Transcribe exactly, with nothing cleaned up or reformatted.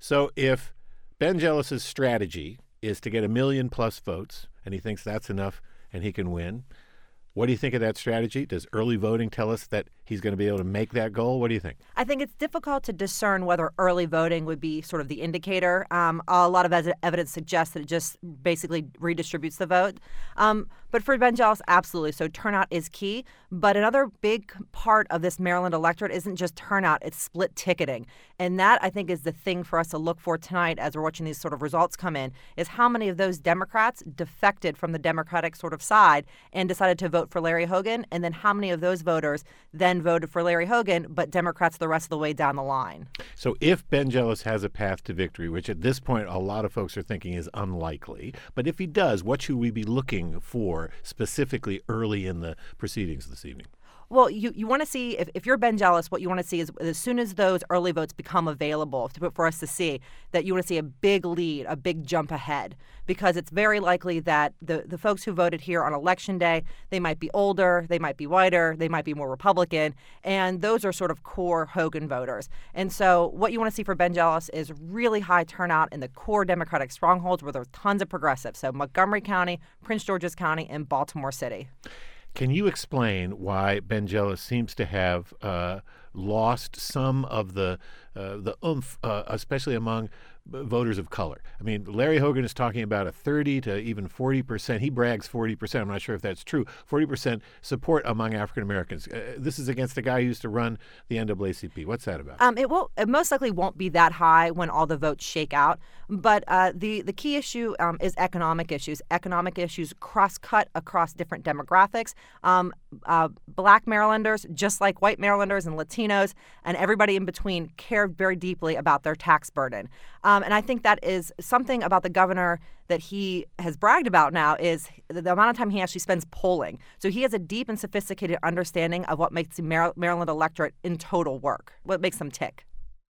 So if Ben Jealous's strategy is to get a million plus votes, and he thinks that's enough and he can win, what do you think of that strategy? Does early voting tell us that he's going to be able to make that goal? What do you think? I think it's difficult to discern whether early voting would be sort of the indicator. Um, a lot of ev- evidence suggests that it just basically redistributes the vote. Um, but for Ben Jealous, absolutely. So turnout is key. But another big part of this Maryland electorate isn't just turnout, it's split ticketing. And that, I think, is the thing for us to look for tonight as we're watching these sort of results come in, is how many of those Democrats defected from the Democratic sort of side and decided to vote for Larry Hogan, and then how many of those voters then voted for Larry Hogan, but Democrats the rest of the way down the line. So if Ben Jealous has a path to victory, which at this point a lot of folks are thinking is unlikely, but if he does, what should we be looking for specifically early in the proceedings this evening? Well, you, you want to see, if, if you're Ben Jealous, what you want to see is as soon as those early votes become available to, for us to see, that you want to see a big lead, a big jump ahead, because it's very likely that the, the folks who voted here on Election Day, they might be older, they might be whiter, they might be more Republican, and those are sort of core Hogan voters. And so what you want to see for Ben Jealous is really high turnout in the core Democratic strongholds where there's tons of progressives, so Montgomery County, Prince George's County, and Baltimore City. Can you explain why Ben Jealous seems to have uh, lost some of the uh, the oomph, uh, especially among voters of color? I mean, Larry Hogan is talking about a thirty to even forty percent. He brags forty percent. I'm not sure if that's true. forty percent support among African Americans. Uh, this is against a guy who used to run the N double A C P. What's that about? Um, it will. It most likely won't be that high when all the votes shake out. But uh, the the key issue um, is economic issues. Economic issues cross-cut across different demographics. Um, uh, Black Marylanders, just like white Marylanders and Latinos, and everybody in between, care very deeply about their tax burden. Um, and I think that is something about the governor that he has bragged about now is the amount of time he actually spends polling. So he has a deep and sophisticated understanding of what makes the Mar- Maryland electorate in total work, what makes them tick.